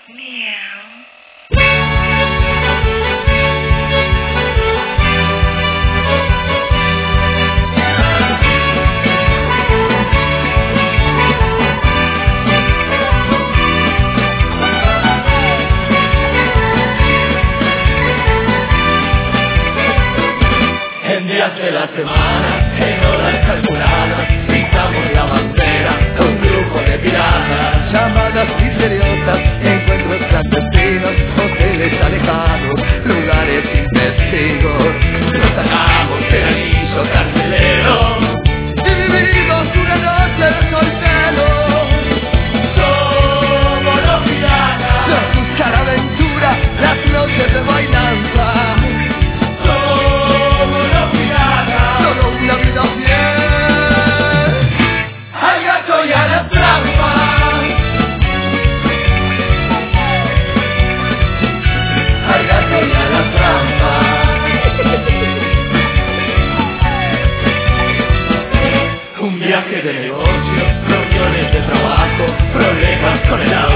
En días de la semana, en horas calculadas, pisamos la bandera con grupo de piratas. Llamadas misteriosas, encuentros clandestinos, hoteles alejados, lugares sin testigos. Nos sacamos el anillo carcelero Y vivimos una noche de solteros. Somos los piratas. Nos busca la aventura, las noches de bailanza. Somos los piratas. Solo una vida fiel Al gato y a la trampa. al gato y a la trampa. Un viaje de negocios, reuniones de trabajo, problemas con el agua.